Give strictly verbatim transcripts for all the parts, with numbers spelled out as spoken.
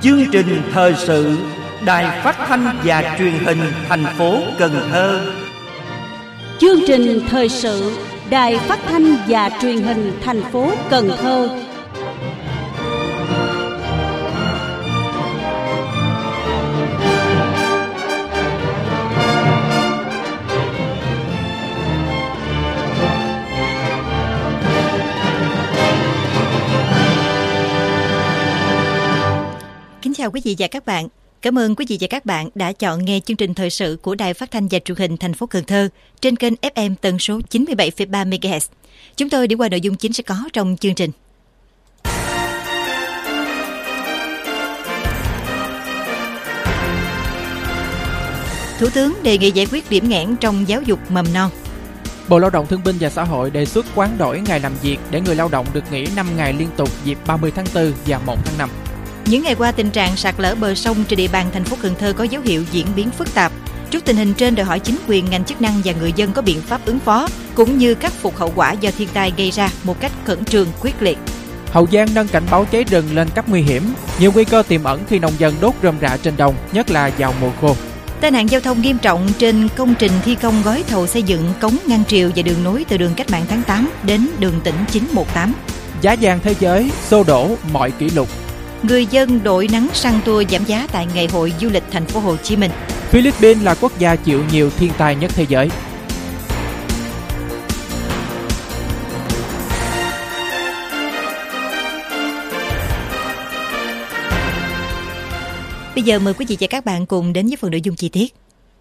Chương trình thời sự Đài Phát thanh và Truyền hình thành phố Cần Thơ. Chương trình thời sự Đài Phát thanh và Truyền hình thành phố Cần Thơ. Chào quý vị và các bạn. Cảm ơn quý vị và các bạn đã chọn nghe chương trình thời sự của Đài Phát thanh và Truyền hình thành phố Cần Thơ trên kênh ép em tần số chín mươi bảy phẩy ba mê ga héc. Chúng tôi đi qua nội dung chính sẽ có trong chương trình. Thủ tướng đề nghị giải quyết điểm nghẽn trong giáo dục mầm non. Bộ Lao động Thương binh và Xã hội đề xuất hoán đổi ngày làm việc để người lao động được nghỉ năm ngày liên tục dịp ba mươi tháng tư và một tháng năm. Những ngày qua, tình trạng sạt lở bờ sông trên địa bàn thành phố Cần Thơ có dấu hiệu diễn biến phức tạp. Trước tình hình trên, đòi hỏi chính quyền, ngành chức năng và người dân có biện pháp ứng phó, cũng như khắc phục hậu quả do thiên tai gây ra một cách khẩn trương, quyết liệt. Hậu Giang nâng cảnh báo cháy rừng lên cấp nguy hiểm, nhiều nguy cơ tiềm ẩn khi nông dân đốt rơm rạ trên đồng, nhất là vào mùa khô. Tai nạn giao thông nghiêm trọng trên công trình thi công gói thầu xây dựng cống ngăn triều và đường nối từ đường Cách mạng tháng tám đến đường tỉnh chín một tám. Giá vàng thế giới xô đổ mọi kỷ lục. Người dân đội nắng săn tour giảm giá tại ngày hội du lịch thành phố Hồ Chí Minh. Philippines là quốc gia chịu nhiều thiên tai nhất thế giới. Bây giờ mời quý vị và các bạn cùng đến với phần nội dung chi tiết.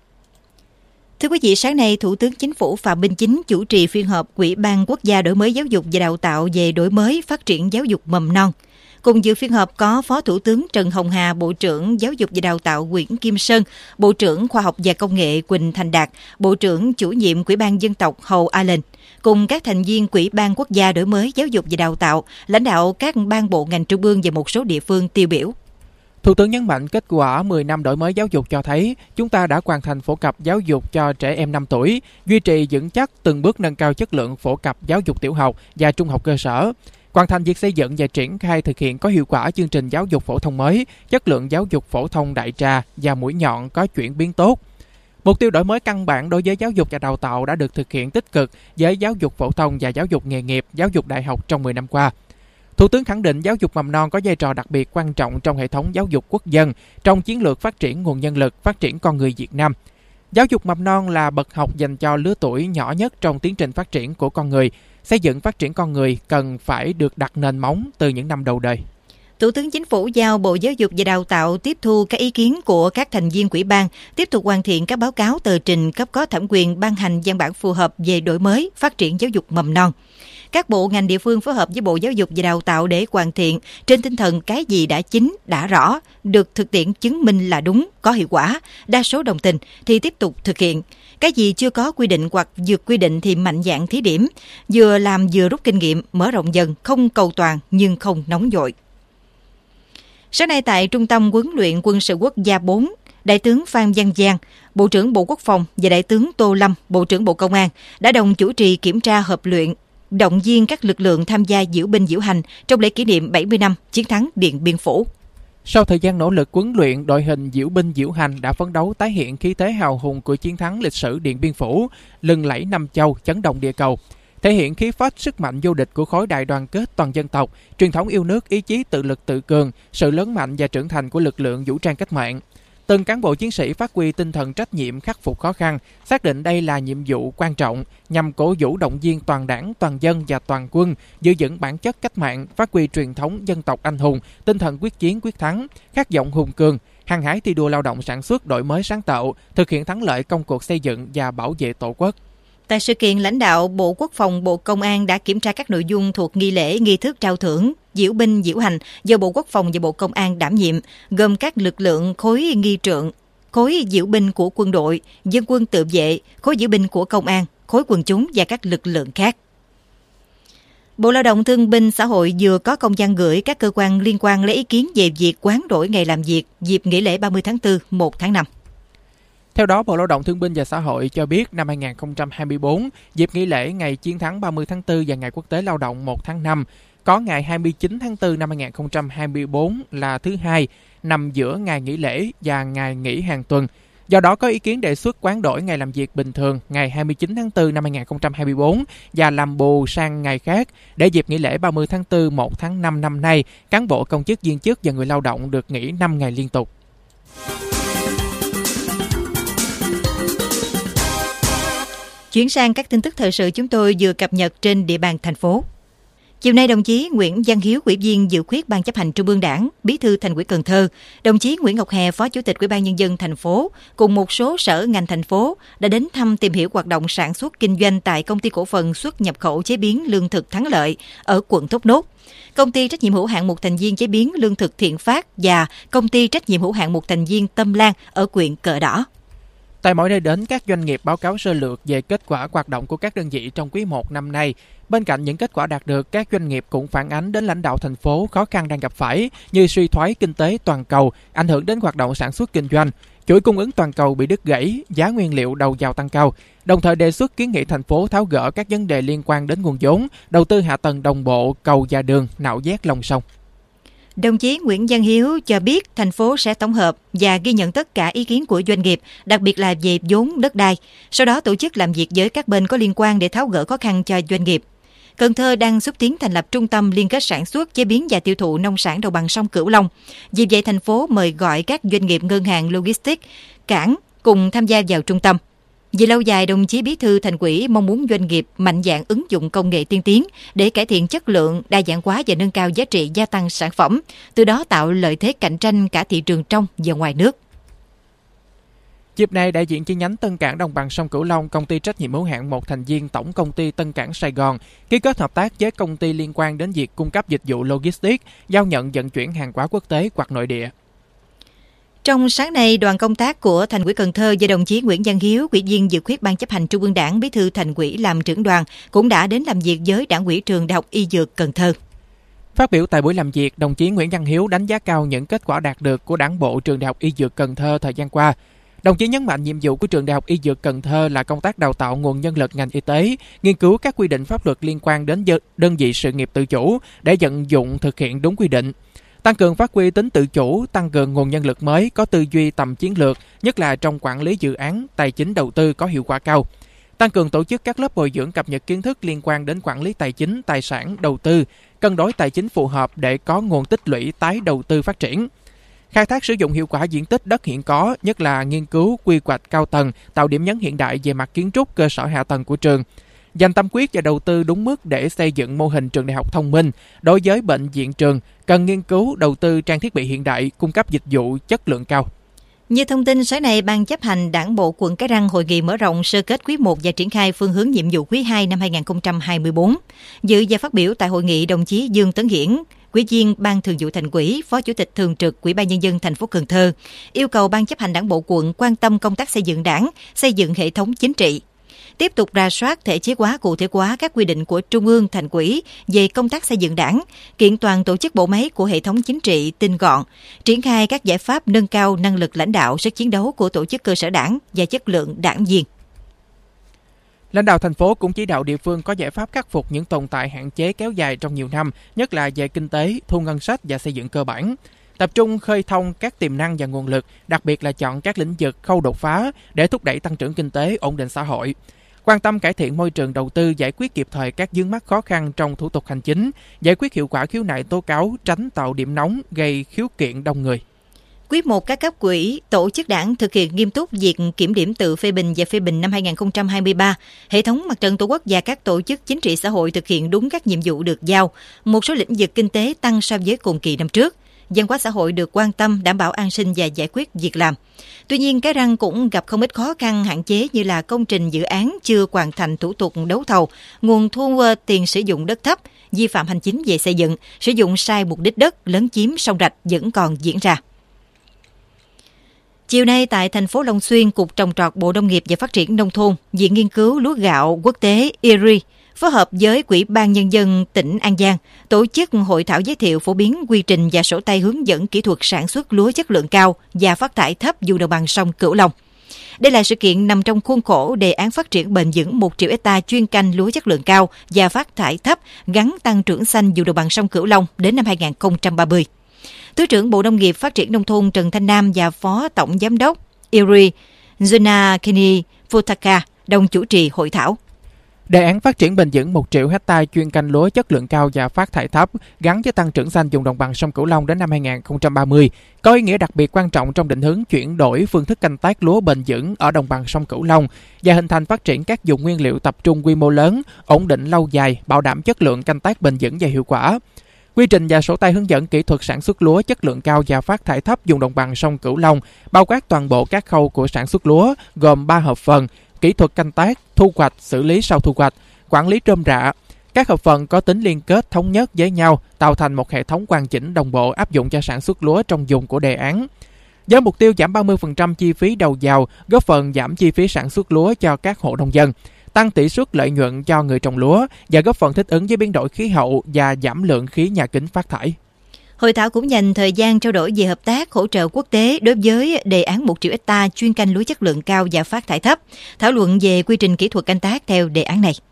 Thưa quý vị, sáng nay, Thủ tướng Chính phủ Phạm Minh Chính chủ trì phiên họp Ủy ban Quốc gia đổi mới giáo dục và đào tạo về đổi mới phát triển giáo dục mầm non. Cùng dự phiên họp có Phó Thủ tướng Trần Hồng Hà, Bộ trưởng Giáo dục và Đào tạo Nguyễn Kim Sơn, Bộ trưởng Khoa học và Công nghệ Quỳnh Thành Đạt, Bộ trưởng Chủ nhiệm Ủy ban Dân tộc Hầu Allen, cùng các thành viên Ủy ban Quốc gia đổi mới giáo dục và đào tạo, lãnh đạo các ban bộ ngành trung ương và một số địa phương tiêu biểu. Thủ tướng nhấn mạnh kết quả mười năm đổi mới giáo dục cho thấy chúng ta đã hoàn thành phổ cập giáo dục cho trẻ em năm tuổi, duy trì vững chắc từng bước nâng cao chất lượng phổ cập giáo dục tiểu học và trung học cơ sở, hoàn thành việc xây dựng và triển khai thực hiện có hiệu quả chương trình giáo dục phổ thông mới, chất lượng giáo dục phổ thông đại trà và mũi nhọn có chuyển biến tốt. Mục tiêu đổi mới căn bản đối với giáo dục và đào tạo đã được thực hiện tích cực với giáo dục phổ thông và giáo dục nghề nghiệp, giáo dục đại học trong mười năm qua. Thủ tướng khẳng định giáo dục mầm non có vai trò đặc biệt quan trọng trong hệ thống giáo dục quốc dân, trong chiến lược phát triển nguồn nhân lực, phát triển con người Việt Nam. Giáo dục mầm non là bậc học dành cho lứa tuổi nhỏ nhất trong tiến trình phát triển của con người. Xây dựng phát triển con người cần phải được đặt nền móng từ những năm đầu đời. Thủ tướng Chính phủ giao Bộ Giáo dục và Đào tạo tiếp thu các ý kiến của các thành viên Ủy ban, tiếp tục hoàn thiện các báo cáo tờ trình cấp có thẩm quyền ban hành văn bản phù hợp về đổi mới, phát triển giáo dục mầm non. Các bộ ngành địa phương phối hợp với Bộ Giáo dục và Đào tạo để hoàn thiện trên tinh thần cái gì đã chính, đã rõ, được thực tiễn chứng minh là đúng, có hiệu quả, đa số đồng tình thì tiếp tục thực hiện. Cái gì chưa có quy định hoặc vượt quy định thì mạnh dạn thí điểm, vừa làm vừa rút kinh nghiệm, mở rộng dần, không cầu toàn nhưng không nóng vội. Sáng nay tại Trung tâm Huấn luyện Quân sự Quốc gia bốn, Đại tướng Phan Văn Giang, Bộ trưởng Bộ Quốc phòng và Đại tướng Tô Lâm, Bộ trưởng Bộ Công an đã đồng chủ trì kiểm tra hợp luyện, động viên các lực lượng tham gia diễu binh diễu hành trong lễ kỷ niệm bảy mươi năm chiến thắng Điện Biên Phủ. Sau thời gian nỗ lực huấn luyện, đội hình diễu binh diễu hành đã phấn đấu tái hiện khí thế hào hùng của chiến thắng lịch sử Điện Biên Phủ, lừng lẫy năm châu, chấn động địa cầu, thể hiện khí phách sức mạnh vô địch của khối đại đoàn kết toàn dân tộc, truyền thống yêu nước, ý chí tự lực tự cường, sự lớn mạnh và trưởng thành của lực lượng vũ trang cách mạng. Từng cán bộ chiến sĩ phát huy tinh thần trách nhiệm khắc phục khó khăn, xác định đây là nhiệm vụ quan trọng nhằm cổ vũ động viên toàn đảng, toàn dân và toàn quân giữ vững bản chất cách mạng, phát huy truyền thống dân tộc anh hùng, tinh thần quyết chiến quyết thắng, khát vọng hùng cường, hăng hái thi đua lao động sản xuất, đổi mới sáng tạo, thực hiện thắng lợi công cuộc xây dựng và bảo vệ Tổ quốc. Tại sự kiện, lãnh đạo Bộ Quốc phòng, Bộ Công an đã kiểm tra các nội dung thuộc nghi lễ, nghi thức trao thưởng, diễu binh diễu hành do Bộ Quốc phòng và Bộ Công an đảm nhiệm, gồm các lực lượng khối nghi trượng, khối diễu binh của quân đội, dân quân tự vệ, khối diễu binh của công an, khối quần chúng và các lực lượng khác. Bộ Lao động Thương binh Xã hội vừa có công văn gửi các cơ quan liên quan lấy ý kiến về việc hoán đổi ngày làm việc dịp nghỉ lễ ba mươi tháng tư, một tháng năm. Theo đó, Bộ Lao động Thương binh và Xã hội cho biết năm hai không hai tư, dịp nghỉ lễ ngày chiến thắng ba mươi tháng tư và ngày quốc tế lao động một tháng năm, có ngày hai mươi chín tháng tư năm hai nghìn không trăm hai mươi tư là thứ hai, nằm giữa ngày nghỉ lễ và ngày nghỉ hàng tuần. Do đó có ý kiến đề xuất hoán đổi ngày làm việc bình thường ngày hai mươi chín tháng tư năm hai nghìn không trăm hai mươi tư và làm bù sang ngày khác để dịp nghỉ lễ ba mươi tháng tư, một tháng năm năm nay, cán bộ công chức viên chức và người lao động được nghỉ năm ngày liên tục. Chuyển sang các tin tức thời sự chúng tôi vừa cập nhật trên địa bàn thành phố. Chiều nay, đồng chí Nguyễn Văn Hiếu, Ủy viên Dự khuyết Ban Chấp hành Trung ương Đảng, Bí thư Thành ủy Cần Thơ, đồng chí Nguyễn Ngọc Hè, Phó Chủ tịch Ủy ban Nhân dân thành phố cùng một số sở ngành thành phố đã đến thăm tìm hiểu hoạt động sản xuất kinh doanh tại Công ty Cổ phần Xuất nhập khẩu chế biến lương thực Thắng Lợi ở quận Thốt Nốt, Công ty trách nhiệm hữu hạn một thành viên chế biến lương thực Thiện Phát và Công ty trách nhiệm hữu hạn một thành viên Tâm Lan ở huyện Cờ Đỏ. Tại mỗi nơi đến, các doanh nghiệp báo cáo sơ lược về kết quả hoạt động của các đơn vị trong quý một năm nay. Bên cạnh những kết quả đạt được, các doanh nghiệp cũng phản ánh đến lãnh đạo thành phố khó khăn đang gặp phải như suy thoái kinh tế toàn cầu, ảnh hưởng đến hoạt động sản xuất kinh doanh, chuỗi cung ứng toàn cầu bị đứt gãy, giá nguyên liệu đầu vào tăng cao. Đồng thời đề xuất kiến nghị thành phố tháo gỡ các vấn đề liên quan đến nguồn vốn, đầu tư hạ tầng đồng bộ, cầu và đường, nạo vét lòng sông. Đồng chí Nguyễn Văn Hiếu cho biết thành phố sẽ tổng hợp và ghi nhận tất cả ý kiến của doanh nghiệp, đặc biệt là về vốn đất đai. Sau đó tổ chức làm việc với các bên có liên quan để tháo gỡ khó khăn cho doanh nghiệp. Cần Thơ đang xúc tiến thành lập trung tâm liên kết sản xuất, chế biến và tiêu thụ nông sản đồng bằng sông Cửu Long. Vì vậy, thành phố mời gọi các doanh nghiệp ngân hàng logistics, cảng cùng tham gia vào trung tâm. Về lâu dài, đồng chí Bí thư Thành ủy mong muốn doanh nghiệp mạnh dạn ứng dụng công nghệ tiên tiến để cải thiện chất lượng, đa dạng hóa và nâng cao giá trị gia tăng sản phẩm, từ đó tạo lợi thế cạnh tranh cả thị trường trong và ngoài nước. Dịp này, đại diện chi nhánh Tân Cảng đồng bằng sông Cửu Long, Công ty trách nhiệm hữu hạn một thành viên Tổng công ty Tân Cảng Sài Gòn ký kết hợp tác với công ty liên quan đến việc cung cấp dịch vụ logistics, giao nhận vận chuyển hàng hóa quốc tế hoặc nội địa. Trong sáng nay, đoàn công tác của Thành ủy Cần Thơ do đồng chí Nguyễn Văn Hiếu, Ủy viên Dự khuyết Ban Chấp hành Trung ương Đảng, Bí thư Thành ủy làm trưởng đoàn, cũng đã đến làm việc với Đảng ủy Trường Đại học Y Dược Cần Thơ. Phát biểu tại buổi làm việc, đồng chí Nguyễn Văn Hiếu đánh giá cao những kết quả đạt được của Đảng bộ Trường Đại học Y Dược Cần Thơ thời gian qua. Đồng chí nhấn mạnh nhiệm vụ của Trường Đại học Y Dược Cần Thơ là công tác đào tạo nguồn nhân lực ngành y tế, nghiên cứu các quy định pháp luật liên quan đến đơn vị sự nghiệp tự chủ để vận dụng thực hiện đúng quy định. Tăng cường phát huy tính tự chủ, tăng cường nguồn nhân lực mới có tư duy tầm chiến lược, nhất là trong quản lý dự án, tài chính đầu tư có hiệu quả cao. Tăng cường tổ chức các lớp bồi dưỡng cập nhật kiến thức liên quan đến quản lý tài chính, tài sản, đầu tư, cân đối tài chính phù hợp để có nguồn tích lũy tái đầu tư phát triển. Khai thác sử dụng hiệu quả diện tích đất hiện có, nhất là nghiên cứu quy hoạch cao tầng, tạo điểm nhấn hiện đại về mặt kiến trúc, cơ sở hạ tầng của trường. Dành tâm huyết và đầu tư đúng mức để xây dựng mô hình trường đại học thông minh. Đối với bệnh viện trường, cần nghiên cứu đầu tư trang thiết bị hiện đại, cung cấp dịch vụ chất lượng cao. Như thông tin sáng nay, Ban Chấp hành Đảng bộ quận Cái Răng hội nghị mở rộng sơ kết quý một và triển khai phương hướng nhiệm vụ quý hai năm hai nghìn không trăm hai mươi tư. Dự và phát biểu tại hội nghị, đồng chí Dương Tấn Hiển, Ủy viên Ban Thường vụ Thành ủy, Phó Chủ tịch Thường trực Ủy ban Nhân dân thành phố Cần Thơ, yêu cầu Ban Chấp hành Đảng bộ quận quan tâm công tác xây dựng Đảng, xây dựng hệ thống chính trị. Tiếp tục rà soát thể chế hóa, cụ thể hóa các quy định của Trung ương, Thành ủy về công tác xây dựng Đảng, kiện toàn tổ chức bộ máy của hệ thống chính trị tinh gọn, triển khai các giải pháp nâng cao năng lực lãnh đạo, sức chiến đấu của tổ chức cơ sở Đảng và chất lượng đảng viên. Lãnh đạo thành phố cũng chỉ đạo địa phương có giải pháp khắc phục những tồn tại hạn chế kéo dài trong nhiều năm, nhất là về kinh tế, thu ngân sách và xây dựng cơ bản. Tập trung khơi thông các tiềm năng và nguồn lực, đặc biệt là chọn các lĩnh vực khâu đột phá để thúc đẩy tăng trưởng kinh tế, ổn định xã hội. Quan tâm cải thiện môi trường đầu tư, giải quyết kịp thời các vướng mắc khó khăn trong thủ tục hành chính, giải quyết hiệu quả khiếu nại tố cáo, tránh tạo điểm nóng gây khiếu kiện đông người. Quý một các cấp ủy, tổ chức Đảng thực hiện nghiêm túc việc kiểm điểm tự phê bình và phê bình năm hai nghìn không trăm hai mươi ba. Hệ thống Mặt trận Tổ quốc và các tổ chức chính trị xã hội thực hiện đúng các nhiệm vụ được giao. Một số lĩnh vực kinh tế tăng so với cùng kỳ năm trước. Văn hóa xã hội được quan tâm, đảm bảo an sinh và giải quyết việc làm. Tuy nhiên, Cái Răng cũng gặp không ít khó khăn hạn chế như là công trình dự án chưa hoàn thành thủ tục đấu thầu, nguồn thu tiền sử dụng đất thấp, vi phạm hành chính về xây dựng, sử dụng sai mục đích đất, lấn chiếm sông rạch vẫn còn diễn ra. Chiều nay tại thành phố Long Xuyên, Cục Trồng trọt Bộ Nông nghiệp và Phát triển Nông thôn, Viện Nghiên cứu Lúa gạo Quốc tế i rờ i phối hợp với Ủy ban Nhân dân tỉnh An Giang tổ chức hội thảo giới thiệu phổ biến quy trình và sổ tay hướng dẫn kỹ thuật sản xuất lúa chất lượng cao và phát thải thấp vùng đồng bằng sông Cửu Long. Đây là sự kiện nằm trong khuôn khổ đề án phát triển bền vững một triệu hectare chuyên canh lúa chất lượng cao và phát thải thấp gắn tăng trưởng xanh vùng đồng bằng sông Cửu Long đến năm hai không ba mươi. Thứ trưởng Bộ Nông nghiệp Phát triển Nông thôn Trần Thanh Nam và Phó Tổng Giám đốc Iri Junakini Futaka đồng chủ trì hội thảo. Đề án phát triển bền vững một triệu hectare chuyên canh lúa chất lượng cao và phát thải thấp gắn với tăng trưởng xanh vùng đồng bằng sông Cửu Long đến năm hai không ba mươi có ý nghĩa đặc biệt quan trọng trong định hướng chuyển đổi phương thức canh tác lúa bền vững ở đồng bằng sông Cửu Long và hình thành phát triển các vùng nguyên liệu tập trung quy mô lớn, ổn định lâu dài, bảo đảm chất lượng canh tác bền vững và hiệu quả. Quy trình và sổ tay hướng dẫn kỹ thuật sản xuất lúa chất lượng cao và phát thải thấp vùng đồng bằng sông Cửu Long bao quát toàn bộ các khâu của sản xuất lúa gồm ba hợp phần: kỹ thuật canh tác, thu hoạch, xử lý sau thu hoạch, quản lý rơm rạ. Các hợp phần có tính liên kết thống nhất với nhau, tạo thành một hệ thống hoàn chỉnh đồng bộ áp dụng cho sản xuất lúa trong vùng của đề án. Với mục tiêu giảm ba mươi phần trăm chi phí đầu vào, góp phần giảm chi phí sản xuất lúa cho các hộ nông dân, tăng tỷ suất lợi nhuận cho người trồng lúa và góp phần thích ứng với biến đổi khí hậu và giảm lượng khí nhà kính phát thải. Hội thảo cũng dành thời gian trao đổi về hợp tác hỗ trợ quốc tế đối với đề án một triệu hectare chuyên canh lúa chất lượng cao và phát thải thấp, thảo luận về quy trình kỹ thuật canh tác theo đề án này.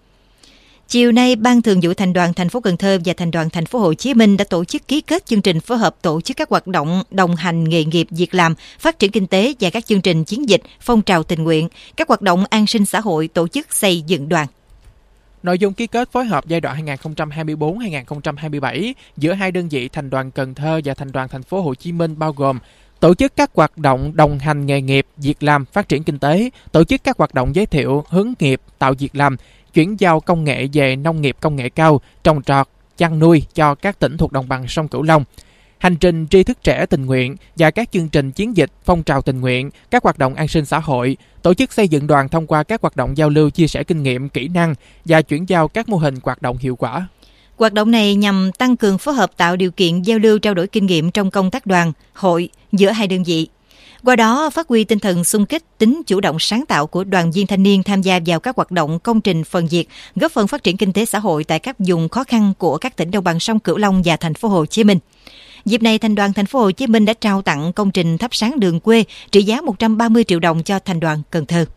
Chiều nay, Ban Thường vụ Thành đoàn thành phố Cần Thơ và Thành đoàn thành phố Hồ Chí Minh đã tổ chức ký kết chương trình phối hợp tổ chức các hoạt động đồng hành nghề nghiệp, việc làm, phát triển kinh tế và các chương trình chiến dịch, phong trào tình nguyện, các hoạt động an sinh xã hội, tổ chức xây dựng đoàn. Nội dung ký kết phối hợp giai đoạn hai không hai tư đến hai không hai bảy giữa hai đơn vị Thành đoàn Cần Thơ và Thành đoàn thành phố Hồ Chí Minh bao gồm tổ chức các hoạt động đồng hành nghề nghiệp, việc làm, phát triển kinh tế, tổ chức các hoạt động giới thiệu, hướng nghiệp, tạo việc làm, chuyển giao công nghệ về nông nghiệp công nghệ cao, trồng trọt, chăn nuôi cho các tỉnh thuộc đồng bằng sông Cửu Long, hành trình tri thức trẻ tình nguyện và các chương trình chiến dịch, phong trào tình nguyện, các hoạt động an sinh xã hội, tổ chức xây dựng đoàn thông qua các hoạt động giao lưu, chia sẻ kinh nghiệm, kỹ năng và chuyển giao các mô hình hoạt động hiệu quả. Hoạt động này nhằm tăng cường phối hợp, tạo điều kiện giao lưu, trao đổi kinh nghiệm trong công tác đoàn, hội giữa hai đơn vị. Qua đó, phát huy tinh thần xung kích, tính chủ động sáng tạo của đoàn viên thanh niên tham gia vào các hoạt động công trình phần việc, góp phần phát triển kinh tế xã hội tại các vùng khó khăn của các tỉnh đồng bằng sông Cửu Long và thành phố Hồ Chí Minh. Dịp này, Thành đoàn thành phố Hồ Chí Minh đã trao tặng công trình thắp sáng đường quê trị giá một trăm ba mươi triệu đồng cho Thành đoàn Cần Thơ.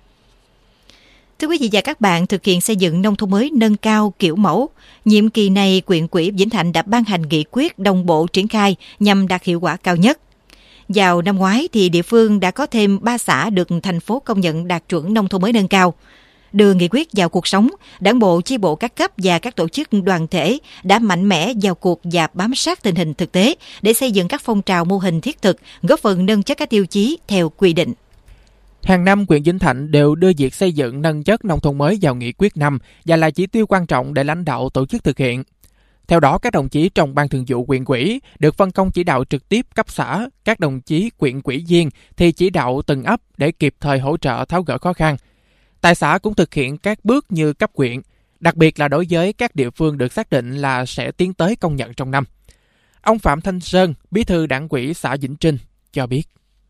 Thưa quý vị và các bạn, thực hiện xây dựng nông thôn mới nâng cao kiểu mẫu, nhiệm kỳ này huyện ủy Vĩnh Thạnh đã ban hành nghị quyết đồng bộ triển khai nhằm đạt hiệu quả cao nhất. Vào năm ngoái thì địa phương đã có thêm ba xã được thành phố công nhận đạt chuẩn nông thôn mới nâng cao. Đưa nghị quyết vào cuộc sống, Đảng bộ, chi bộ các cấp và các tổ chức đoàn thể đã mạnh mẽ vào cuộc và bám sát tình hình thực tế để xây dựng các phong trào mô hình thiết thực, góp phần nâng chất các tiêu chí theo quy định. Hàng năm, huyện Vĩnh Thạnh đều đưa việc xây dựng nâng chất nông thôn mới vào nghị quyết năm và là chỉ tiêu quan trọng để lãnh đạo tổ chức thực hiện. Theo đó, các đồng chí trong Ban Thường vụ huyện ủy được phân công chỉ đạo trực tiếp cấp xã, các đồng chí huyện ủy viên thì chỉ đạo từng ấp để kịp thời hỗ trợ tháo gỡ khó khăn. Tại xã cũng thực hiện các bước như cấp huyện, đặc biệt là đối với các địa phương được xác định là sẽ tiến tới công nhận trong năm. Ông Phạm Thanh Sơn, Bí thư Đảng ủy xã Vĩnh Trinh cho biết.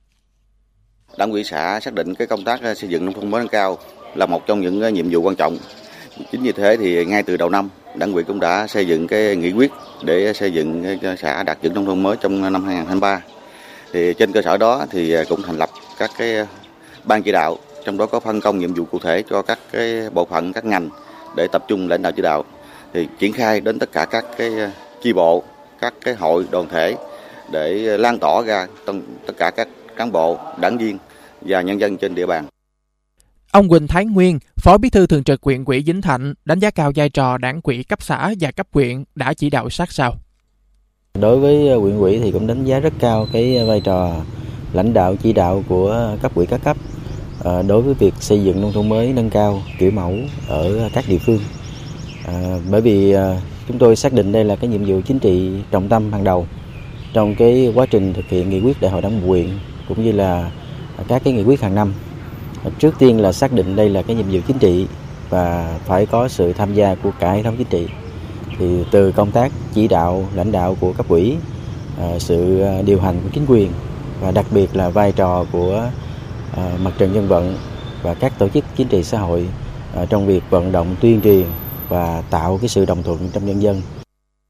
Đảng ủy xã xác định cái công tác xây dựng nông thôn mới nâng cao là một trong những nhiệm vụ quan trọng. Chính vì thế thì ngay từ đầu năm, Đảng ủy cũng đã xây dựng cái nghị quyết để xây dựng xã đạt chuẩn nông thôn mới trong năm hai không hai ba. Thì trên cơ sở đó thì cũng thành lập các cái ban chỉ đạo, trong đó có phân công nhiệm vụ cụ thể cho các cái bộ phận, các ngành để tập trung lãnh đạo chỉ đạo. Thì triển khai đến tất cả các cái chi bộ, các cái hội đoàn thể để lan tỏa ra tất cả các cán bộ, đảng viên và nhân dân trên địa bàn. Ông Quỳnh Thái Nguyên, Phó Bí thư Thường trực huyện ủy Vĩnh Thạnh đánh giá cao vai trò Đảng ủy cấp xã và cấp huyện đã chỉ đạo sát sao. Đối với huyện ủy thì cũng đánh giá rất cao cái vai trò lãnh đạo chỉ đạo của cấp ủy các cấp đối với việc xây dựng nông thôn mới nâng cao kiểu mẫu ở các địa phương. À, bởi vì chúng tôi xác định đây là cái nhiệm vụ chính trị trọng tâm hàng đầu trong cái quá trình thực hiện nghị quyết đại hội đảng bộ huyện cũng như là các cái nghị quyết hàng năm. Trước tiên là xác định đây là cái nhiệm vụ chính trị và phải có sự tham gia của cả hệ thống chính trị. Thì từ công tác chỉ đạo lãnh đạo của cấp ủy, sự điều hành của chính quyền và đặc biệt là vai trò của mặt trận dân vận và các tổ chức chính trị xã hội trong việc vận động tuyên truyền và tạo cái sự đồng thuận trong nhân dân.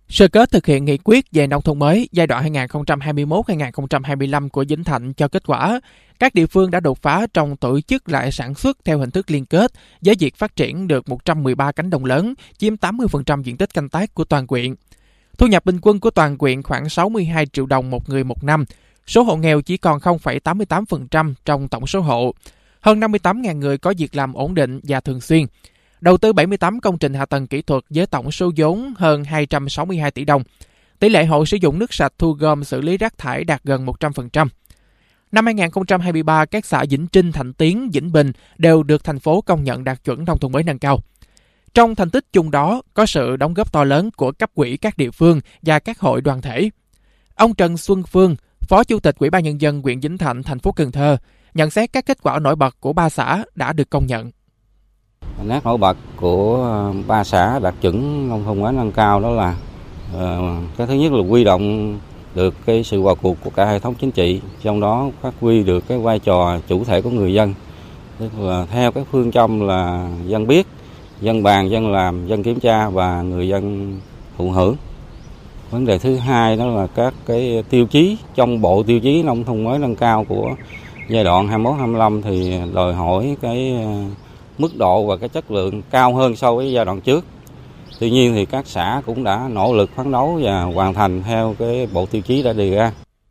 Sơ kết thực hiện nghị quyết về nông thôn mới giai đoạn hai nghìn không trăm hai mươi mốt đến hai nghìn không trăm hai mươi lăm của Vĩnh Thạnh cho kết quả, các địa phương đã đột phá trong tổ chức lại sản xuất theo hình thức liên kết, với việc phát triển được một trăm mười ba cánh đồng lớn, chiếm tám mươi phần trăm diện tích canh tác của toàn huyện. Thu nhập bình quân của toàn huyện khoảng sáu mươi hai triệu đồng một người một năm. Số hộ nghèo chỉ còn không phẩy tám mươi tám phần trăm trong tổng số hộ. Hơn năm mươi tám nghìn người có việc làm ổn định và thường xuyên. Đầu tư bảy mươi tám công trình hạ tầng kỹ thuật với tổng số vốn hơn hai trăm sáu mươi hai tỷ đồng. Tỷ lệ hộ sử dụng nước sạch thu gom xử lý rác thải đạt gần một trăm phần trăm. Năm hai nghìn không trăm hai mươi ba, các xã Vĩnh Trinh, Thạnh Tiến, Vĩnh Bình đều được thành phố công nhận đạt chuẩn nông thôn mới nâng cao. Trong thành tích chung đó, có sự đóng góp to lớn của cấp ủy các địa phương và các hội đoàn thể. Ông Trần Xuân Phương, Phó Chủ tịch Ủy ban Nhân dân huyện Vĩnh Thạnh, thành phố Cần Thơ, nhận xét các kết quả nổi bật của ba xã đã được công nhận. Nét nổi bật của ba xã đạt chuẩn nông thôn mới nâng cao đó là uh, cái thứ nhất là huy động được cái sự vào cuộc của cả hệ thống chính trị, trong đó phát huy được cái vai trò chủ thể của người dân. Tức là theo cái phương châm là dân biết, dân bàn, dân làm, dân kiểm tra và người dân thụ hưởng. Vấn đề thứ hai đó là các cái tiêu chí trong bộ tiêu chí nông thôn mới nâng cao của giai đoạn hai mươi mốt hai mươi lăm thì đòi hỏi cái mức độ và cái chất lượng cao hơn so với giai đoạn trước. Tuy nhiên thì các xã cũng đã nỗ lực phấn đấu và hoàn thành theo cái bộ tiêu chí đã đề ra.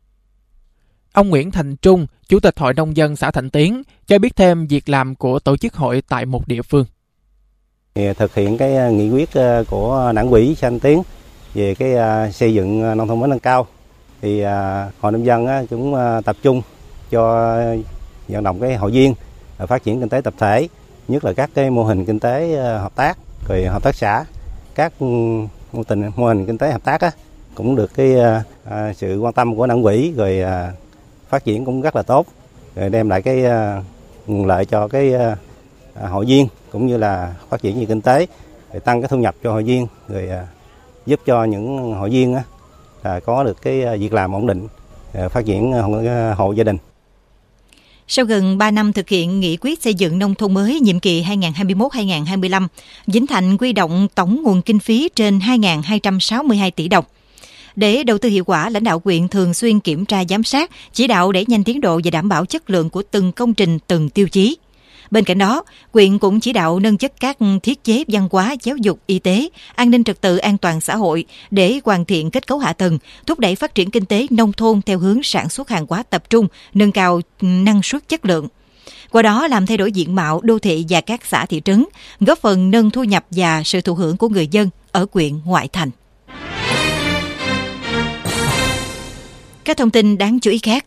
Ông Nguyễn Thành Trung, Chủ tịch Hội Nông dân xã Thạnh Tiến, cho biết thêm việc làm của tổ chức hội tại một địa phương. Thực hiện cái nghị quyết của Đảng ủy xã Thạnh Tiến về cái xây dựng nông thôn mới nâng cao, thì Hội Nông dân cũng tập trung cho vận động cái hội viên phát triển kinh tế tập thể, nhất là các cái mô hình kinh tế hợp tác, rồi hợp tác xã, các mô hình mô hình kinh tế hợp tác á, cũng được cái à, sự quan tâm của Đảng ủy, rồi à, phát triển cũng rất là tốt, rồi đem lại cái à, nguồn lợi cho cái à, hội viên cũng như là phát triển về kinh tế, rồi tăng cái thu nhập cho hội viên, rồi à, giúp cho những hội viên á, à, có được cái việc làm ổn định, à, phát triển hộ, hộ gia đình. Sau gần ba năm thực hiện nghị quyết xây dựng nông thôn mới nhiệm kỳ hai nghìn không trăm hai mươi mốt đến hai nghìn không trăm hai mươi lăm, Vĩnh Thạnh huy động tổng nguồn kinh phí trên hai nghìn hai trăm sáu mươi hai tỷ đồng. Để đầu tư hiệu quả, lãnh đạo huyện thường xuyên kiểm tra giám sát, chỉ đạo đẩy nhanh tiến độ và đảm bảo chất lượng của từng công trình, từng tiêu chí. Bên cạnh đó, huyện cũng chỉ đạo nâng chất các thiết chế văn hóa, giáo dục, y tế, an ninh trật tự, an toàn xã hội để hoàn thiện kết cấu hạ tầng, thúc đẩy phát triển kinh tế nông thôn theo hướng sản xuất hàng hóa tập trung, nâng cao năng suất chất lượng. Qua đó làm thay đổi diện mạo đô thị và các xã thị trấn, góp phần nâng thu nhập và sự thụ hưởng của người dân ở huyện ngoại thành. Các thông tin đáng chú ý khác.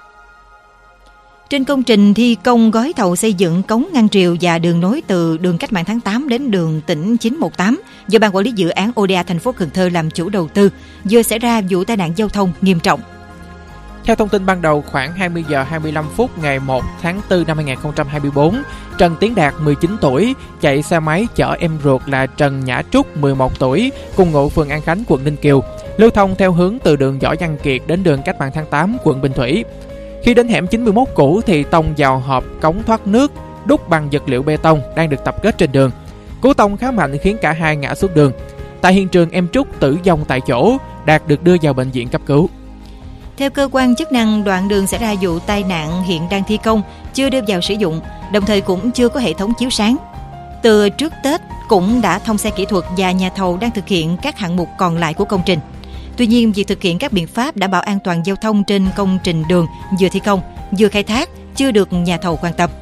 Trên công trình thi công gói thầu xây dựng cống ngăn triều và đường nối từ đường Cách mạng tháng tám đến đường tỉnh chín một tám do Ban Quản lý Dự án ô đê a thành phố Cần Thơ làm chủ đầu tư, vừa xảy ra vụ tai nạn giao thông nghiêm trọng. Theo thông tin ban đầu, khoảng hai mươi giờ hai mươi lăm phút ngày một tháng tư năm hai nghìn không trăm hai mươi bốn, Trần Tiến Đạt, mười chín tuổi, chạy xe máy chở em ruột là Trần Nhã Trúc, mười một tuổi, cùng ngụ phường An Khánh, quận Ninh Kiều, lưu thông theo hướng từ đường Võ Văn Kiệt đến đường Cách mạng tháng tám, quận Bình Thủy. Khi đến hẻm chín mươi mốt cũ thì tông vào hộp cống thoát nước đúc bằng vật liệu bê tông đang được tập kết trên đường. Cú tông khá mạnh khiến cả hai ngã xuống đường. Tại hiện trường, em Trúc tử vong tại chỗ, Đạt được đưa vào bệnh viện cấp cứu. Theo cơ quan chức năng, đoạn đường xảy ra vụ tai nạn hiện đang thi công, chưa đưa vào sử dụng, đồng thời cũng chưa có hệ thống chiếu sáng. Từ trước Tết cũng đã thông xe kỹ thuật và nhà thầu đang thực hiện các hạng mục còn lại của công trình. Tuy nhiên, việc thực hiện các biện pháp đảm bảo an toàn giao thông trên công trình đường vừa thi công, vừa khai thác chưa được nhà thầu quan tâm.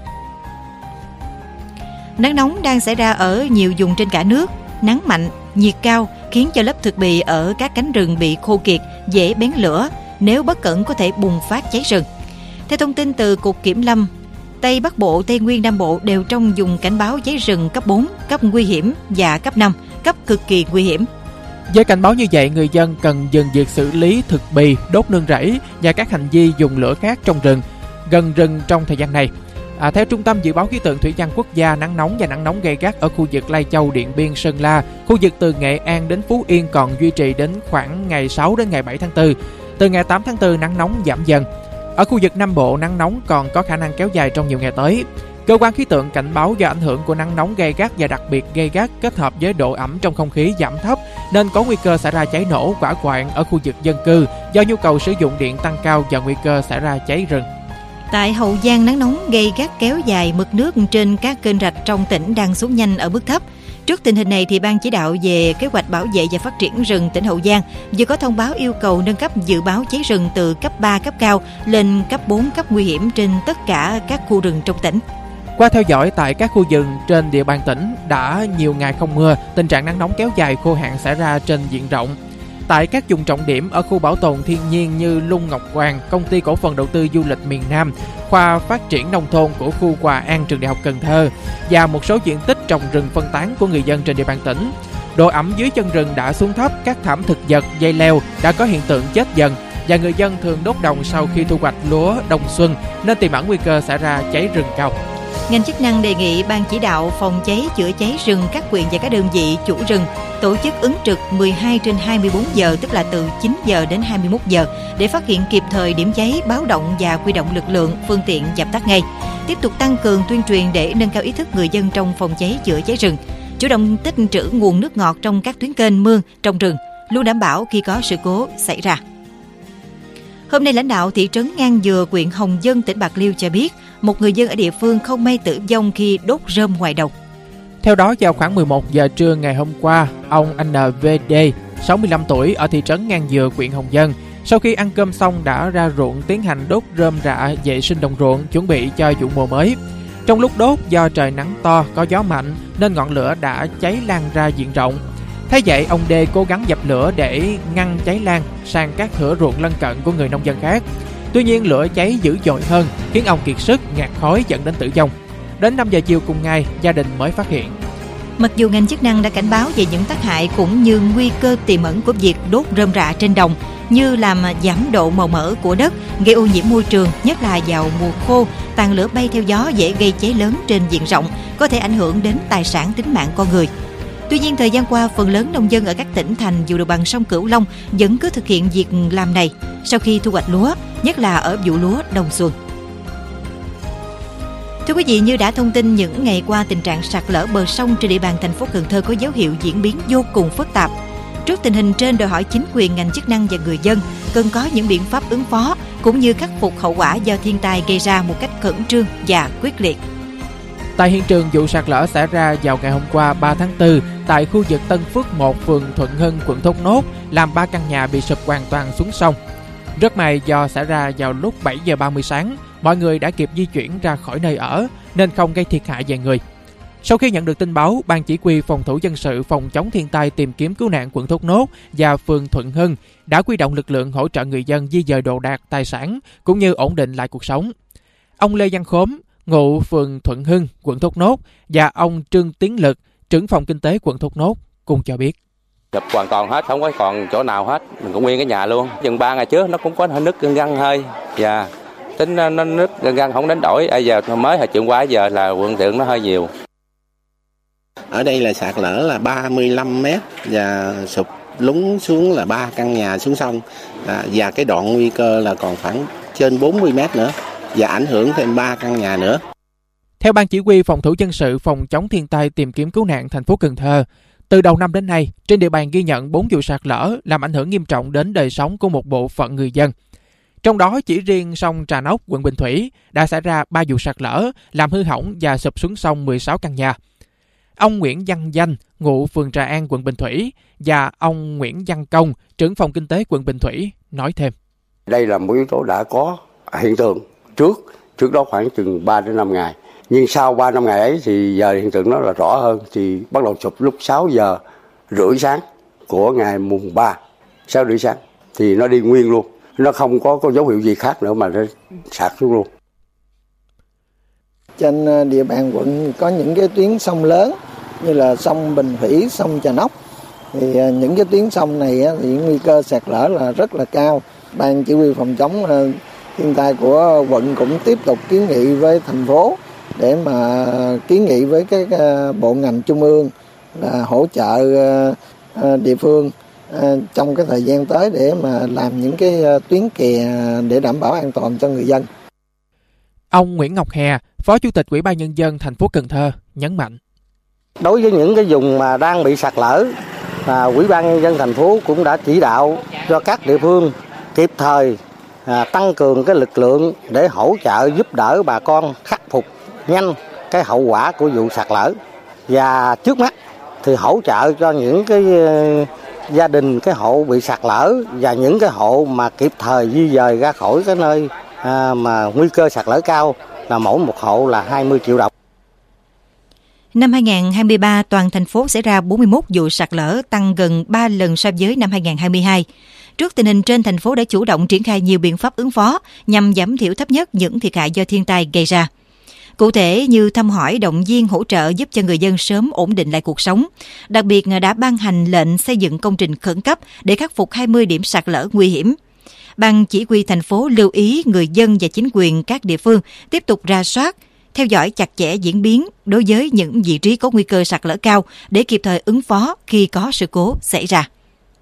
Nắng nóng đang xảy ra ở nhiều vùng trên cả nước. Nắng mạnh, nhiệt cao khiến cho lớp thực bì ở các cánh rừng bị khô kiệt, dễ bén lửa, nếu bất cẩn có thể bùng phát cháy rừng. Theo thông tin từ Cục Kiểm lâm, Tây Bắc Bộ, Tây Nguyên, Nam Bộ đều trong vùng cảnh báo cháy rừng cấp bốn, cấp nguy hiểm và cấp năm, cấp cực kỳ nguy hiểm. Với cảnh báo như vậy, người dân cần dừng việc xử lý thực bì, đốt nương rẫy và các hành vi dùng lửa khác trong rừng, gần rừng trong thời gian này. À, theo Trung tâm Dự báo Khí tượng Thủy văn Quốc gia, nắng nóng và nắng nóng gay gắt ở khu vực Lai Châu, Điện Biên, Sơn La, khu vực từ Nghệ An đến Phú Yên còn duy trì đến khoảng ngày sáu đến ngày bảy tháng tư. Từ ngày tám tháng tư, nắng nóng giảm dần. Ở khu vực Nam Bộ, nắng nóng còn có khả năng kéo dài trong nhiều ngày tới. Cơ quan khí tượng cảnh báo do ảnh hưởng của nắng nóng gay gắt và đặc biệt gay gắt kết hợp với độ ẩm trong không khí giảm thấp nên có nguy cơ xảy ra cháy nổ hỏa hoạn ở khu vực dân cư do nhu cầu sử dụng điện tăng cao và nguy cơ xảy ra cháy rừng. Tại Hậu Giang, nắng nóng gây gắt kéo dài, mực nước trên các kênh rạch trong tỉnh đang xuống nhanh ở mức thấp. Trước tình hình này, thì Ban chỉ đạo về kế hoạch bảo vệ và phát triển rừng tỉnh Hậu Giang vừa có thông báo yêu cầu nâng cấp dự báo cháy rừng từ cấp ba cấp cao lên cấp bốn cấp nguy hiểm trên tất cả các khu rừng trong tỉnh. Qua theo dõi tại các khu rừng trên địa bàn tỉnh đã nhiều ngày không mưa, tình trạng nắng nóng kéo dài, khô hạn xảy ra trên diện rộng. Tại các vùng trọng điểm ở khu bảo tồn thiên nhiên như Lung Ngọc Hoàng, Công ty cổ phần đầu tư du lịch miền Nam, khoa phát triển nông thôn của khu Hòa An trường Đại học Cần Thơ và một số diện tích trồng rừng phân tán của người dân trên địa bàn tỉnh. Độ ẩm dưới chân rừng đã xuống thấp, các thảm thực vật, dây leo đã có hiện tượng chết dần và người dân thường đốt đồng sau khi thu hoạch lúa đông xuân nên tiềm ẩn nguy cơ xảy ra cháy rừng cao. Ngành chức năng đề nghị Ban chỉ đạo phòng cháy chữa cháy rừng các huyện và các đơn vị chủ rừng tổ chức ứng trực mười hai trên hai mươi bốn giờ, tức là từ chín giờ đến hai mươi mốt giờ, để phát hiện kịp thời điểm cháy, báo động và huy động lực lượng, phương tiện dập tắt ngay. Tiếp tục tăng cường tuyên truyền để nâng cao ý thức người dân trong phòng cháy chữa cháy rừng, chủ động tích trữ nguồn nước ngọt trong các tuyến kênh mương trong rừng, luôn đảm bảo khi có sự cố xảy ra. Hôm nay, lãnh đạo thị trấn Ngan Dừa, huyện Hồng Dân, tỉnh Bạc Liêu cho biết một người dân ở địa phương không may tử vong khi đốt rơm ngoài đồng. Theo đó, vào khoảng mười một giờ trưa ngày hôm qua, ông en vê đê, sáu mươi lăm tuổi, ở thị trấn Ngan Dừa, huyện Hồng Dân, sau khi ăn cơm xong đã ra ruộng tiến hành đốt rơm rạ vệ sinh đồng ruộng, chuẩn bị cho vụ mùa mới. Trong lúc đốt, do trời nắng to, có gió mạnh nên ngọn lửa đã cháy lan ra diện rộng. Thế vậy, ông D cố gắng dập lửa để ngăn cháy lan sang các thửa ruộng lân cận của người nông dân khác. Tuy nhiên, lửa cháy dữ dội hơn khiến ông kiệt sức, ngạt khói dẫn đến tử vong. Đến năm giờ chiều cùng ngày, gia đình mới phát hiện. Mặc dù ngành chức năng đã cảnh báo về những tác hại cũng như nguy cơ tiềm ẩn của việc đốt rơm rạ trên đồng, như làm giảm độ màu mỡ của đất, gây ô nhiễm môi trường, nhất là vào mùa khô, tàn lửa bay theo gió dễ gây cháy lớn trên diện rộng, có thể ảnh hưởng đến tài sản, tính mạng con người. Tuy nhiên, thời gian qua, phần lớn nông dân ở các tỉnh thành vùng đồng bằng sông Cửu Long vẫn cứ thực hiện việc làm này sau khi thu hoạch lúa, nhất là ở vụ lúa đông xuân. Thưa quý vị, như đã thông tin những ngày qua, tình trạng sạt lở bờ sông trên địa bàn thành phố Cần Thơ có dấu hiệu diễn biến vô cùng phức tạp. Trước tình hình trên, đòi hỏi chính quyền, ngành chức năng và người dân cần có những biện pháp ứng phó cũng như khắc phục hậu quả do thiên tai gây ra một cách khẩn trương và quyết liệt. Tại hiện trường vụ sạt lở xảy ra vào ngày hôm qua ba tháng tư tại khu vực Tân Phước một, phường Thuận Hưng, quận Thốt Nốt, làm ba căn nhà bị sụp hoàn toàn xuống sông. Rất may do xảy ra vào lúc bảy giờ ba mươi sáng, mọi người đã kịp di chuyển ra khỏi nơi ở nên không gây thiệt hại về người. Sau khi nhận được tin báo, Ban chỉ huy phòng thủ dân sự phòng chống thiên tai tìm kiếm cứu nạn quận Thốt Nốt và phường Thuận Hưng đã huy động lực lượng hỗ trợ người dân di dời đồ đạc, tài sản cũng như ổn định lại cuộc sống. Ông Lê Văn Khốm, ngụ phường Thuận Hưng, quận Thốt Nốt, và ông Trương Tiến Lực, trưởng phòng kinh tế quận Thốt Nốt cùng cho biết. Sụp hoàn toàn hết, không có còn chỗ nào hết, mình cũng nguyên cái nhà luôn. Chừng ba ngày trước nó cũng có nứt gân gân hơi, và tính nó nứt gân gân không đánh đổi. Bây giờ mới hồi chuyện qua giờ là quận tượng nó hơi nhiều. Ở đây là sạt lở là ba mươi lăm mét và sụp lún xuống là ba căn nhà xuống sông, à, và cái đoạn nguy cơ là còn khoảng trên bốn mươi mét nữa và ảnh hưởng thêm ba căn nhà nữa. Theo Ban chỉ huy phòng thủ dân sự phòng chống thiên tai tìm kiếm cứu nạn thành phố Cần Thơ, từ đầu năm đến nay, trên địa bàn ghi nhận bốn vụ sạt lở làm ảnh hưởng nghiêm trọng đến đời sống của một bộ phận người dân. Trong đó, chỉ riêng sông Trà Nóc, quận Bình Thủy đã xảy ra ba vụ sạt lở làm hư hỏng và sụp xuống sông mười sáu căn nhà. Ông Nguyễn Văn Danh, ngụ phường Trà An, quận Bình Thủy, và ông Nguyễn Văn Công, trưởng phòng kinh tế quận Bình Thủy nói thêm. Đây là một yếu tố đã có hiện tượng trước, trước đó khoảng chừng ba đến năm ngày. Nhưng sau ba năm ngày ấy thì giờ hiện tượng nó là rõ hơn, thì bắt đầu sụp lúc sáu giờ rưỡi sáng của ngày mùng ba, sáu rưỡi sáng thì nó đi nguyên luôn, nó không có, có dấu hiệu gì khác nữa mà nó sạt xuống luôn. Trên địa bàn quận có những cái tuyến sông lớn như là sông Bình Thủy, sông Trà Nóc, thì những cái tuyến sông này thì nguy cơ sạt lở là rất là cao. Ban chỉ huy phòng chống thiên tai của quận cũng tiếp tục kiến nghị với thành phố để mà kiến nghị với các bộ ngành trung ương là hỗ trợ địa phương trong cái thời gian tới để mà làm những cái tuyến kè để đảm bảo an toàn cho người dân. Ông Nguyễn Ngọc Hè, Phó Chủ tịch Ủy ban Nhân dân thành phố Cần Thơ nhấn mạnh. Đối với những cái vùng mà đang bị sạt lở À, Ủy ban Nhân dân thành phố cũng đã chỉ đạo cho các địa phương kịp thời à, tăng cường cái lực lượng để hỗ trợ giúp đỡ bà con khắc phục nhanh cái hậu quả của vụ sạt lở. Và trước mắt thì hỗ trợ cho những cái uh, gia đình cái hộ bị sạt lở và những cái hộ mà kịp thời di dời ra khỏi cái nơi à, mà nguy cơ sạt lở cao là mỗi một hộ là hai mươi triệu đồng. Năm hai không hai ba, toàn thành phố xảy ra bốn mươi mốt vụ sạt lở, tăng gần ba lần so với năm hai không hai hai. Trước tình hình trên, thành phố đã chủ động triển khai nhiều biện pháp ứng phó nhằm giảm thiểu thấp nhất những thiệt hại do thiên tai gây ra. Cụ thể như thăm hỏi, động viên, hỗ trợ giúp cho người dân sớm ổn định lại cuộc sống. Đặc biệt đã ban hành lệnh xây dựng công trình khẩn cấp để khắc phục hai mươi điểm sạt lở nguy hiểm. Ban chỉ huy thành phố lưu ý người dân và chính quyền các địa phương tiếp tục rà soát, theo dõi chặt chẽ diễn biến đối với những vị trí có nguy cơ sạt lở cao để kịp thời ứng phó khi có sự cố xảy ra.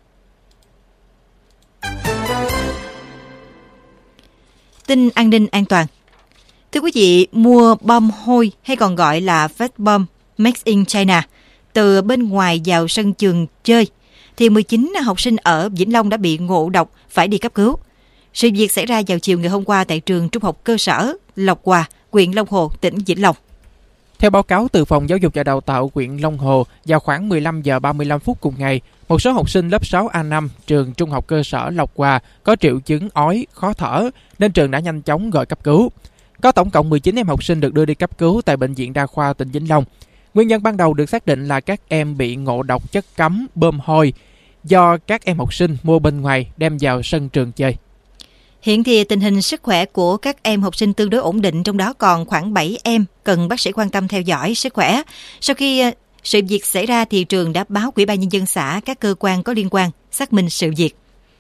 Tin an ninh an toàn. Thưa quý vị, mua bom hôi hay còn gọi là fake bomb made in China từ bên ngoài vào sân trường chơi, thì mười chín học sinh ở Vĩnh Long đã bị ngộ độc phải đi cấp cứu. Sự việc xảy ra vào chiều ngày hôm qua tại trường trung học cơ sở Lộc Hòa, huyện Long Hồ, tỉnh Vĩnh Long. Theo báo cáo từ Phòng Giáo dục và Đào tạo huyện Long Hồ, vào khoảng mười lăm giờ ba mươi lăm phút cùng ngày, một số học sinh lớp sáu A năm trường trung học cơ sở Lộc Hòa có triệu chứng ói, khó thở, nên trường đã nhanh chóng gọi cấp cứu. Có tổng cộng mười chín em học sinh được đưa đi cấp cứu tại Bệnh viện Đa khoa tỉnh Vĩnh Long. Nguyên nhân ban đầu được xác định là các em bị ngộ độc chất cấm bơm hôi do các em học sinh mua bên ngoài đem vào sân trường chơi. Hiện thì tình hình sức khỏe của các em học sinh tương đối ổn định, trong đó còn khoảng bảy em cần bác sĩ quan tâm theo dõi sức khỏe. Sau khi sự việc xảy ra thì trường đã báo Ủy ban Nhân dân xã, các cơ quan có liên quan xác minh sự việc.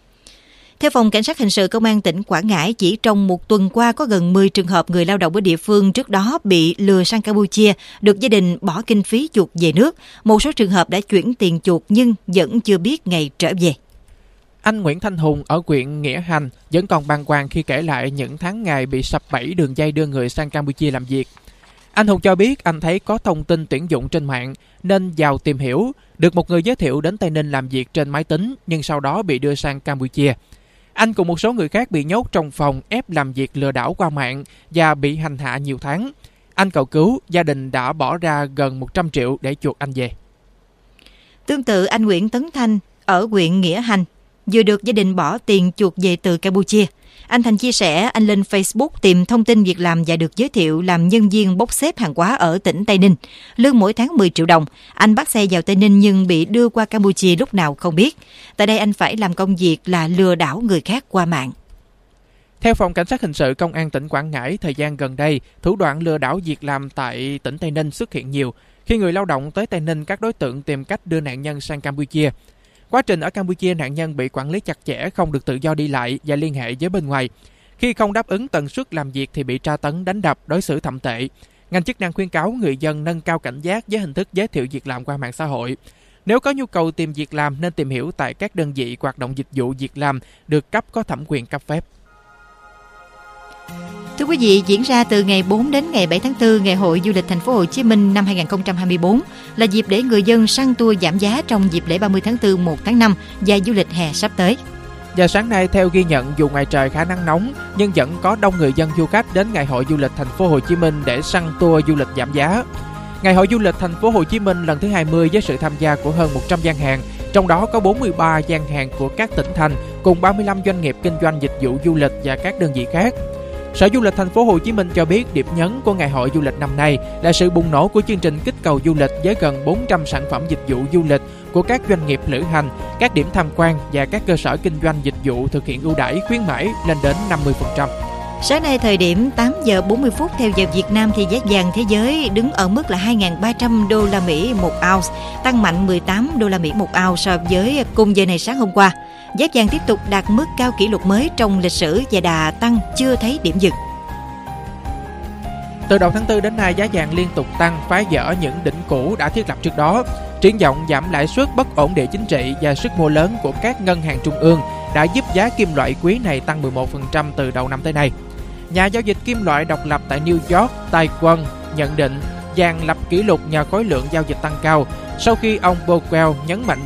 Theo Phòng Cảnh sát Hình sự Công an tỉnh Quảng Ngãi, chỉ trong một tuần qua có gần mười trường hợp người lao động ở địa phương trước đó bị lừa sang Campuchia, được gia đình bỏ kinh phí chuộc về nước. Một số trường hợp đã chuyển tiền chuộc nhưng vẫn chưa biết ngày trở về. Anh Nguyễn Thanh Hùng ở huyện Nghĩa Hành vẫn còn bàng hoàng khi kể lại những tháng ngày bị sập bẫy đường dây đưa người sang Campuchia làm việc. Anh Hùng cho biết anh thấy có thông tin tuyển dụng trên mạng nên vào tìm hiểu, được một người giới thiệu đến Tây Ninh làm việc trên máy tính nhưng sau đó bị đưa sang Campuchia. Anh cùng một số người khác bị nhốt trong phòng ép làm việc lừa đảo qua mạng và bị hành hạ nhiều tháng. Anh cầu cứu, gia đình đã bỏ ra gần một trăm triệu để chuộc anh về. Tương tự, anh Nguyễn Tấn Thanh ở huyện Nghĩa Hành vừa được gia đình bỏ tiền chuộc về từ Campuchia. Anh Thành chia sẻ anh lên Facebook tìm thông tin việc làm và được giới thiệu làm nhân viên bốc xếp hàng hóa ở tỉnh Tây Ninh. Lương mỗi tháng mười triệu đồng. Anh bắt xe vào Tây Ninh nhưng bị đưa qua Campuchia lúc nào không biết. Tại đây anh phải làm công việc là lừa đảo người khác qua mạng. Theo Phòng Cảnh sát Hình sự Công an tỉnh Quảng Ngãi, thời gian gần đây, thủ đoạn lừa đảo việc làm tại tỉnh Tây Ninh xuất hiện nhiều. Khi người lao động tới Tây Ninh, các đối tượng tìm cách đưa nạn nhân sang Campuchia. Quá trình ở Campuchia, nạn nhân bị quản lý chặt chẽ, không được tự do đi lại và liên hệ với bên ngoài. Khi không đáp ứng tần suất làm việc thì bị tra tấn, đánh đập, đối xử thậm tệ. Ngành chức năng khuyên cáo người dân nâng cao cảnh giác với hình thức giới thiệu việc làm qua mạng xã hội. Nếu có nhu cầu tìm việc làm nên tìm hiểu tại các đơn vị hoạt động dịch vụ việc làm được cấp có thẩm quyền cấp phép. Thưa quý vị, diễn ra từ ngày bốn đến ngày bảy tháng tư, Ngày hội Du lịch Thành phố Hồ Chí Minh năm hai không hai tư là dịp để người dân săn tour giảm giá trong dịp lễ ba mươi tháng tư, một tháng năm và du lịch hè sắp tới. Và sáng nay, theo ghi nhận, dù ngoài trời khá nắng nóng nhưng vẫn có đông người dân du khách đến Ngày hội Du lịch Thành phố Hồ Chí Minh để săn tour du lịch giảm giá. Ngày hội Du lịch Thành phố Hồ Chí Minh lần thứ hai mươi với sự tham gia của hơn một trăm gian hàng, trong đó có bốn mươi ba gian hàng của các tỉnh thành cùng ba mươi lăm doanh nghiệp kinh doanh dịch vụ du lịch và các đơn vị khác. Sở Du lịch Thành phố Hồ Chí Minh cho biết điểm nhấn của Ngày hội Du lịch năm nay là sự bùng nổ của chương trình kích cầu du lịch với gần bốn trăm sản phẩm dịch vụ du lịch của các doanh nghiệp lữ hành, các điểm tham quan và các cơ sở kinh doanh dịch vụ thực hiện ưu đãi khuyến mãi lên đến năm mươi phần trăm. Sáng nay thời điểm tám giờ bốn mươi phút theo giờ Việt Nam thì giá vàng thế giới đứng ở mức là hai nghìn ba trăm đô la Mỹ một ounce, tăng mạnh mười tám đô la Mỹ một ounce so với cùng giờ này sáng hôm qua. Giá vàng tiếp tục đạt mức cao kỷ lục mới trong lịch sử và đà tăng chưa thấy điểm dừng. Từ đầu tháng tư đến nay, giá vàng liên tục tăng, phá vỡ những đỉnh cũ đã thiết lập trước đó. Triển vọng giảm lãi suất, bất ổn địa chính trị và sức mua lớn của các ngân hàng trung ương đã giúp giá kim loại quý này tăng mười một phần trăm từ đầu năm tới nay. Nhà giao dịch kim loại độc lập tại New York, Tài Quân, nhận định vàng lập kỷ lục nhờ khối lượng giao dịch tăng cao sau khi ông Powell nhấn mạnh rằng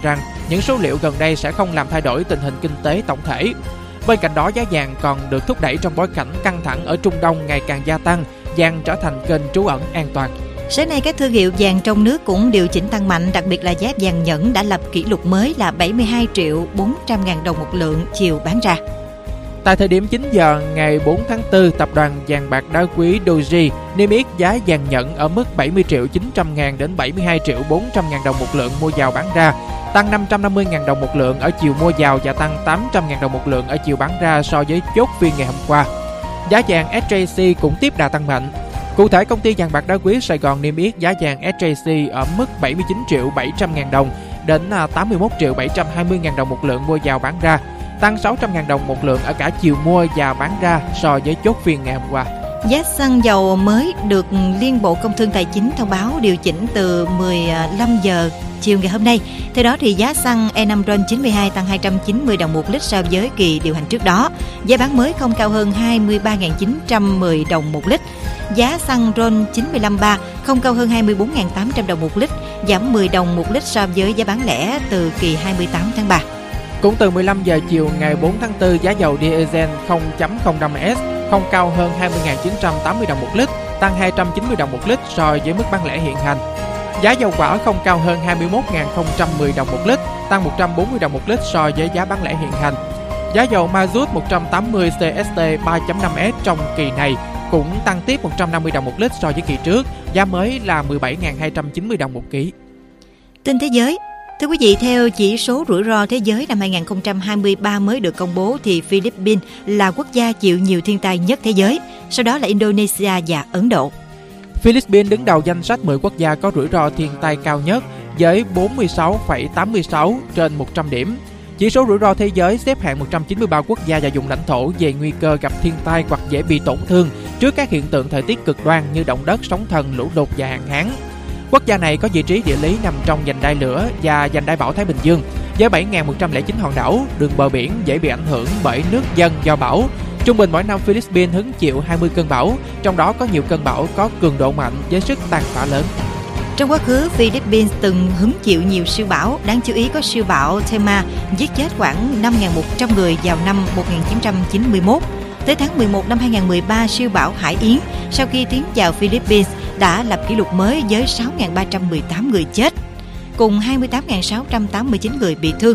những số liệu gần đây sẽ không làm thay đổi tình hình kinh tế tổng thể. Bên cạnh đó, giá vàng còn được thúc đẩy trong bối cảnh căng thẳng ở Trung Đông ngày càng gia tăng, vàng trở thành kênh trú ẩn an toàn. Sáng nay, các thương hiệu vàng trong nước cũng điều chỉnh tăng mạnh, đặc biệt là giá vàng nhẫn đã lập kỷ lục mới là bảy mươi hai triệu bốn trăm ngàn đồng một lượng chiều bán ra. Tại thời điểm chín giờ ngày bốn tháng tư, tập đoàn vàng bạc đá quý Doji niêm yết giá vàng nhẫn ở mức bảy mươi triệu chín trăm ngàn đến bảy mươi hai triệu bốn trăm ngàn đồng một lượng mua vào bán ra, tăng năm trăm năm mươi ngàn đồng một lượng ở chiều mua vào và tăng tám trăm ngàn đồng một lượng ở chiều bán ra so với chốt phiên ngày hôm qua. Giá vàng ét gi xê cũng tiếp đà tăng mạnh. Cụ thể, công ty vàng bạc đá quý Sài Gòn niêm yết giá vàng ét gi xê ở mức bảy mươi chín triệu bảy trăm ngàn đồng đến tám mươi mốt triệu bảy trăm hai mươi ngàn đồng một lượng mua vào bán ra, tăng sáu trăm ngàn đồng một lượng ở cả chiều mua và bán ra so với chốt phiên ngày hôm qua. Giá xăng dầu mới được Liên Bộ Công Thương Tài chính thông báo điều chỉnh từ mười lăm giờ chiều ngày hôm nay. Theo đó thì giá xăng E năm RON chín mươi hai tăng hai trăm chín mươi đồng một lít so với kỳ điều hành trước đó. Giá bán mới không cao hơn hai mươi ba nghìn chín trăm mười đồng một lít. Giá xăng RON chín mươi lăm ba không cao hơn hai mươi bốn nghìn tám trăm đồng một lít, giảm mười đồng một lít so với giá bán lẻ từ kỳ hai mươi tám tháng ba. Cũng từ mười lăm giờ chiều ngày bốn tháng tư, giá dầu diesel không chấm không năm S không cao hơn hai mươi nghìn chín trăm tám mươi đồng một lít, tăng hai trăm chín mươi đồng một lít so với mức bán lẻ hiện hành. Giá dầu hỏa không cao hơn hai mươi mốt nghìn không trăm mười đồng một lít, tăng một trăm bốn mươi đồng một lít so với giá bán lẻ hiện hành. Giá dầu ma-rút một trăm tám mươi C S T ba chấm năm S trong kỳ này cũng tăng tiếp một trăm năm mươi đồng một lít so với kỳ trước, giá mới là mười bảy nghìn hai trăm chín mươi đồng một ký. Tin thế giới. Thưa quý vị, theo chỉ số rủi ro thế giới năm hai không hai ba mới được công bố thì Philippines là quốc gia chịu nhiều thiên tai nhất thế giới, sau đó là Indonesia và Ấn Độ. Philippines đứng đầu danh sách mười quốc gia có rủi ro thiên tai cao nhất với bốn mươi sáu phẩy tám mươi sáu trên một trăm điểm. Chỉ số rủi ro thế giới xếp hạng một trăm chín mươi ba quốc gia và vùng lãnh thổ về nguy cơ gặp thiên tai hoặc dễ bị tổn thương trước các hiện tượng thời tiết cực đoan như động đất, sóng thần, lũ lụt và hạn hán. Quốc gia này có vị trí địa lý nằm trong vành đai lửa và vành đai bão Thái Bình Dương, với bảy nghìn một trăm lẻ chín hòn đảo, đường bờ biển dễ bị ảnh hưởng bởi nước dâng do bão. Trung bình mỗi năm Philippines hứng chịu hai mươi cơn bão, trong đó có nhiều cơn bão có cường độ mạnh với sức tàn phá lớn. Trong quá khứ, Philippines từng hứng chịu nhiều siêu bão, đáng chú ý có siêu bão Tema giết chết khoảng năm nghìn một trăm người vào năm một nghìn chín trăm chín mươi mốt. Tới tháng mười một năm hai nghìn không trăm mười ba, siêu bão Hải Yến sau khi tiến vào Philippines đã lập kỷ lục mới với sáu nghìn ba trăm mười tám người chết, cùng hai mươi tám nghìn sáu trăm tám mươi chín người bị thương,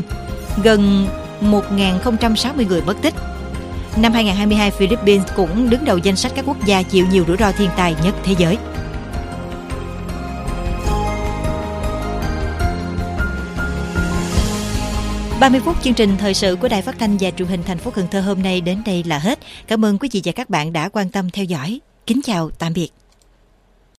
gần một nghìn không trăm sáu mươi người mất tích. Năm hai nghìn không trăm hai mươi hai, Philippines cũng đứng đầu danh sách các quốc gia chịu nhiều rủi ro thiên tai nhất thế giới. ba mươi phút chương trình thời sự của Đài Phát thanh và Truyền hình thành phố Cần Thơ hôm nay đến đây là hết. Cảm ơn quý vị và các bạn đã quan tâm theo dõi. Kính chào, tạm biệt.